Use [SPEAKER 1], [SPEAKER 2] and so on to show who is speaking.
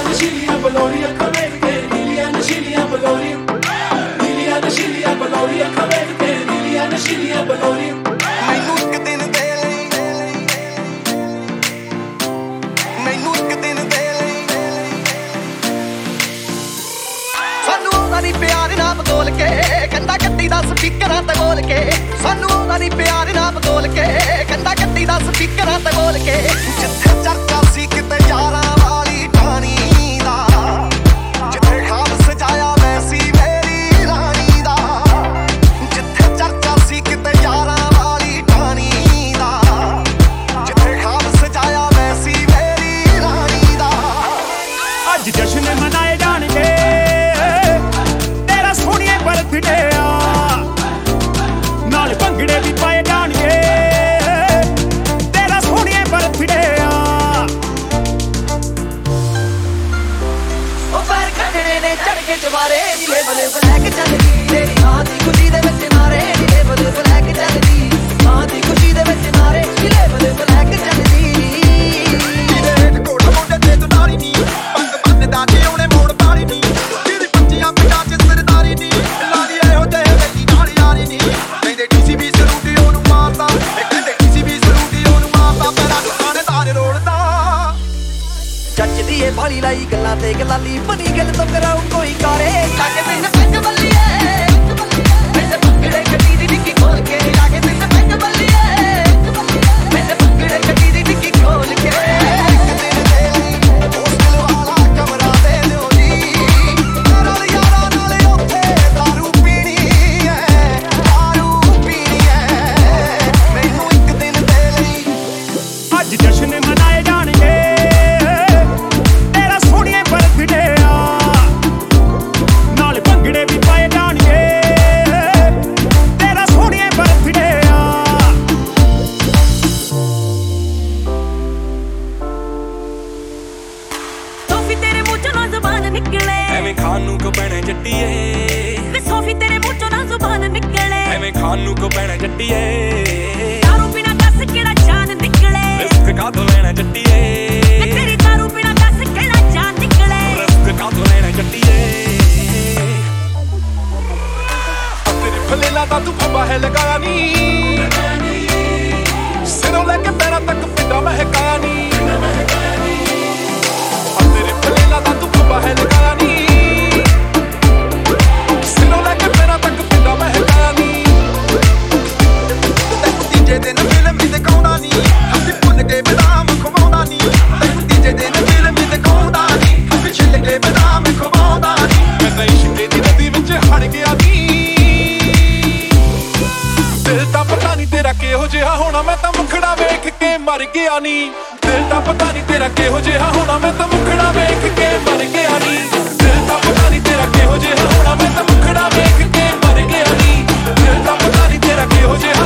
[SPEAKER 1] ਨਸ਼ੀਲੀਆਂ ਬਲੌਰੀਆਂ ਅੱਖਾਂ ਵੇਖ ਕੇ ਨੀਲੀਆਂ ਨਸ਼ੀਲੀਆਂ ਬਲੌਰੀਆਂ ਨੀਲੀਆਂ ਨਸ਼ੀਲੀਆਂ ਬਲੌਰੀਆਂ ਅੱਖਾਂ ਵੇਖ ਕੇ ਨੀਲੀਆਂ ਨਸ਼ੀਲੀਆਂ ਬਲੌਰੀਆਂ
[SPEAKER 2] ਮੈਨੂੰ ਇੱਕ ਦਿਨ ਦੇ ਲਈ ਮੈਨੂੰ ਇੱਕ ਦਿਨ ਦੇ ਲਈ ਸਾਨੂੰ ਆਉਂਦਾ ਨੀ ਪਿਆਰ ਨਾ ਬੋਲ ਕੇ ਕੰਡਾ ਕੱਟੀ ਦਾ ਸਪੀਕਰਾਂ ਤੇ ਬੋਲ ਕੇ ਸਾਨੂੰ ਆਉਂਦਾ ਨੀ ਪਿਆਰ ਨਾ ਬੋਲ ਕੇ ਕੰਡਾ ਕੱਟੀ ਦਾ ਸਪੀਕਰਾਂ ਤੇ ਬੋਲ ਕੇ ਜਿੱਥੇ ਚਰਚਾ ਸੀ ਕਿਤੇ ਯਾਰਾਂ ਵਾਲੀ ਟਾਣੀ ਦਾ ਜਿੱਥੇ ਖਾਬ ਸਜਾਇਆ ਮੈਂ ਸੀ ਮੇਰੀ ਰਾਣੀ ਦਾ ਜਿੱਥੇ ਚਰਚਾ ਸੀ ਕਿਤੇ ਯਾਰਾਂ ਵਾਲੀ ਟਾਣੀ ਦਾ ਜਿੱਥੇ ਖਾਬ ਸਜਾਇਆ ਮੈਂ ਸੀ ਮੇਰੀ ਰਾਣੀ ਦਾ
[SPEAKER 3] ਅੱਜ ਜਸ਼ਨ ਮਨਾਏ ਜਾਣਗੇ ਤੇਰਾ ਸੋਹਣੀਏ ਬਰਥਡੇ ਆ ਨਾਲ ਭੰਗੜੇ ਵੀ ਪਾਏ ਜਾਣਗੇ ਤੇਰਾ ਸੋਹਣੀਏ ਬਰਥਡੇ ਆ
[SPEAKER 4] ਉਹ ਪੈਰ ਖੜਨੇ ਨੇ ਚੜ ਕੇ ਚਵਾਰੇ ਨੀਲੇ ਬਲੇ ਲੈ ਕੇ ਚੱਲਦੀ ਤੇਰੀ ਮਾਂ ਦੀ ਖੁਸ਼ੀ ਦੇ ਵਿੱਚ ਮਾਰੇ ਨੀਲੇ ਬਲੇ ਲੈ ਕੇ ਚੱਲਦੀ ਮਾਂ ਦੀ ਖੁਸ਼ੀ ਦੇ ਵਿੱਚ ਮਾਰੇ ਨੀਲੇ ਬਲੇ ਲੈ ਕੇ ਚੱਲਦੀ
[SPEAKER 2] ਨੀਲੇ ਕੋਟ ਮੁੰਡੇ ਤੇ ਤੁਨਾਰੀ ਨੀ ਪੱਗ ਬੰਨਦਾ ਤੇ ਉਹਨੇ ਮੋੜ ਪਾਲੀ ਨੀ ਤੇਰੀ ਬੱਚੀਆਂ ਪਿੰਡਾਂ 'ਚ ਸਰਦਾਰੀ ਨੀ ਲਾਦੀ ਇਹੋ ਜਿਹੇ ਲਈ ਨਾਲ ਯਾਰੀ ਨੀ ਕਹਿੰਦੇ ਕਿਸੇ ਵੀ ਸਰੂਟੀ ਉਹਨੂੰ ਮਾਰਦਾ ਕਹਿੰਦੇ ਕਿਸੇ ਵੀ ਸਰੂਟੀ ਉਹਨੂੰ ਮਾਰਦਾ ਪੈਰਾਂ ਥਾਣੇਦਾਰ ਰੋੜਦਾ
[SPEAKER 4] ਜੱਜਦੀ ਏ ਬਾਲੀ ਲਾਈ ਗੱਲਾਂ ਤੇ ਗਲਾਲੀ ਬਣੀ ਗੱਲ ਤੋਂ ਕਰਾਉ ਕੋਈ ਕਾਰੇ ਲਾਗੇ ਤੈਨੂੰ ਪੈਗ ਬੱਲੀਏ ਮੈਨੇ ਭੰਗੜੇ ਕੱਟੀ ਦੀ ਡਿੱਗੀ ਖੋਲ ਕੇ ਲਾਗੇ ਤੈਨੂੰ ਪੈਗ ਬੱਲੀਏ ਮੈਨੇ ਭੰਗੜੇ ਕੱਟੀ ਦੀ ਡਿੱਗੀ ਖੋਲ ਕੇ
[SPEAKER 2] ਇੱਕ ਦਿਨ ਦੇ ਲਈ ਹੋਸਟਲ ਵਾਲਾ ਕਮਰਾ ਦੇ ਦਿਓ ਜੀ ਨਾਲ ਯਾਰਾਂ ਨਾਲ ਉੱਥੇ ਦਾਰੂ ਪੀਣੀ ਐ ਦਾਰੂ ਪੀਣੀ ਐ ਮੈਨੂੰ ਇੱਕ ਦਿਨ ਦੇ ਲਈ
[SPEAKER 3] ਅੱਜ ਜਸ਼ਨ ਮਨਾਏ ਜਾਣਗੇ ਤੇਰਾ ਸੋਹਣੀਏ ਬਰਥਡੇ ਆ ਨਾਲ ਭੰਗੜੇ ਵੀ ਪਾਏ ਜਾਣਗੇ ਤੇਰਾ ਸੋਹਣੀਏ ਬਰਥਡੇ ਆ
[SPEAKER 5] ਸੋਫੀ ਤੇਰੇ ਮੂੰਹ ਚੋਂ ਨਾ ਜ਼ੁਬਾਨ ਨਿਕਲੇ
[SPEAKER 6] ਐਵੇਂ ਖਾਨ ਨੂੰ ਕੋ ਪੈਣਾ ਜੱਟੀਏ
[SPEAKER 5] ਵੇ ਸੋਫੀ ਤੇਰੇ ਮੂੰਹ ਚੋਂ ਨਾ ਜ਼ੁਬਾਨ ਨਿਕਲੇ
[SPEAKER 6] ਐਵੇਂ ਖਾਨ ਨੂੰ ਕੋ ਪੈਣਾ ਜੱਟੀਏ
[SPEAKER 5] ਦਾਰੂ ਪੀਣਾ ਦੱਸ ਕਿਹੜਾ ਜਾਨ ਨਿਕਲੇ
[SPEAKER 6] ਰਿਸਕ ਕਾਹਤੋਂ ਲੈਣਾ ਜੱਟੀਏ
[SPEAKER 5] ਵੇ ਤੇਰੀ ਦਾਰੂ ਪੀਣਾ ਦੱਸ ਕਿਹੜਾ ਜਾਨ ਨਿਕਲੇ
[SPEAKER 6] ਰਿਸਕ ਕਾਹਤੋਂ ਲੈਣਾ ਜੱਟੀਏ
[SPEAKER 1] ਤੇਰੇ ਫਲੇਲਾ ਦਾ ਤੂੰ ਫੱਬਾ ਹੈ ਲਗਾਇਆ ਨੀ ਸਿਰੋਂ ਲੈ ਕੇ ਪੈਰਾਂ ਤੱਕ ਪਿੰਡਾ ਮਹਿਕਾਇਆ ਨੀ ਤੇਰੇ ਫਲੇਲਾ ਦਾ ਤੂੰ ਫੱਬਾ ਹੈ ਲਗਾਇਆ ਨੀ ਸਿਰੋਂ ਲੈ ਕੇ ਪੈਰਾਂ ਤੱਕ ਪਿੰਡਾ ਮਹਿਕਾਇਆ ਨੀ
[SPEAKER 2] ਤੈਨੂੰ ਤੀਜੇ ਦਿਨ ਫਿਲਮ ਵੀ ਦਿਖਾਉਂਦਾ ਨੀ ਅਸੀਂ ਭੁੱਲ ਕੇ ਬਦਾਮ ਖਵਾਉਂਦਾ ਨੀ ਤੈਨੂੰ ਤੀਜੇ ਦਿਨ ਫਿਲਮ ਵੀ ਦਿਖਾਉਂਦਾ ਨੀ ਅਸੀਂ ਛਿੱਲ ਕੇ ਬਦਾਮ ਖਵਾਉਂਦਾ ਨੀ
[SPEAKER 1] ਮੈਂ ਤਾਂ ਇਸ਼ਕੇ ਦੀ ਨਦੀ ਵਿੱਚ ਹੜ ਗਿਆ ਨੀ ਦਿਲ ਤਾਂ ਪਤਾ ਨੀ ਤੇਰਾ ਕਿਹੋ ਜਿਹਾ ਹੋਣਾ ਮੈਂ ਤਾਂ ਮੁਖੜਾ ਵੇਖ ਕੇ ਮਰ ਗਿਆ ਨੀ ਦਿਲ ਤਾਂ ਪਤਾ ਨੀ ਤੇਰਾ ਕਿਹੋ ਜਿਹਾ ਹੋਣਾ ਮੈਂ ਤਾਂ ਮੁਖੜਾ ਵੇਖ ਕੇ ਮਰ ਗਿਆ ਨੀ ਦਿਲ ਤਾਂ ਪਤਾ ਨੀ ਤੇਰਾ ਕਿਹੋ ਜਿਹਾ ਹੋਣਾ ਮੈਂ ਤਾਂ ਮੁਖੜਾ ਵੇਖ ਕੇ ਮਰ ਗਿਆ ਨੀ ਦਿਲ ਤਾਂ ਪਤਾ ਨੀ ਤੇਰਾ ਕਿਹੋ ਜਿਹਾ